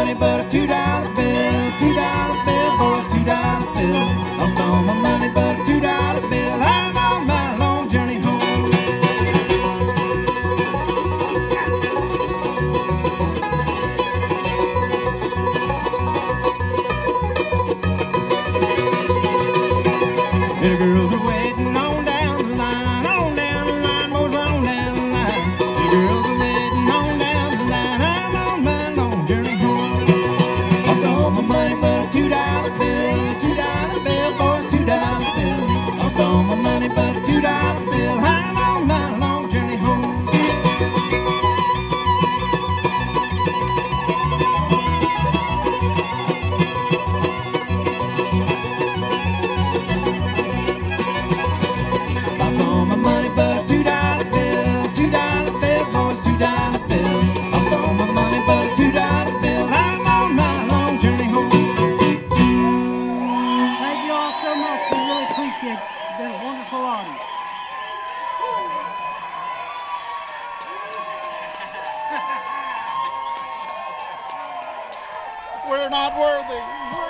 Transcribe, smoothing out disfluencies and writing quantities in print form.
money but a $2 bill. $2 bill, boys, $2 bill. Lost all my money but a $2 bill. I'm on my long journey home. Little girls are waiting on down the line, boys, on down the line. Little girls are waiting on down the line. I'm on my long journey home. Lost all my money but a $2 bill. $2 bill, boys, $2 bill. Lost all my money but a $2 bill. I'm on my long journey home. Lost all my money but a $2 bill. $2 bill, boys, $2 bill. Lost all my money but a $2 bill. I'm on my long journey home. Thank you all so much. We really appreciate it. It's been a wonderful audience. We're not worthy.